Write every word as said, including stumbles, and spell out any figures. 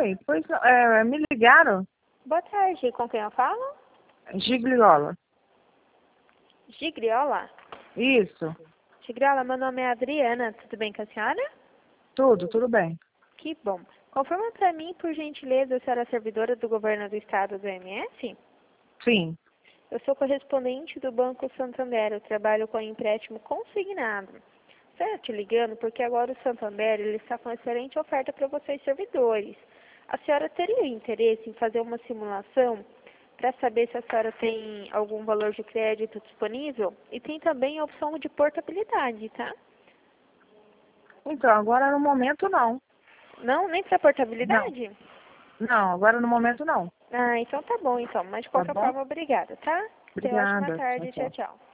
Oi, pois é, me ligaram? Boa tarde, com quem eu falo? Gigliola. Gigliola? Isso, Gigliola, meu nome é Adriana, tudo bem com a senhora? tudo, tudo bem. Que bom. Confirma pra mim, por gentileza, a senhora é servidora do governo do estado do M S? Sim. Eu sou correspondente do Banco Santander, eu trabalho com empréstimo consignado. Estou te ligando porque agora o Santander ele está com excelente oferta para vocês servidores. A senhora teria interesse em fazer uma simulação para saber se a senhora tem algum valor de crédito disponível? E tem também a opção de portabilidade, tá? Então, agora no momento não. Não, nem para Não, portabilidade? não, agora no momento não. Ah, então tá bom então. Mas de Tá qualquer bom? forma, obrigada, tá? Tenha uma ótima Obrigada. Tchau, tarde. Tchau, tchau. tchau.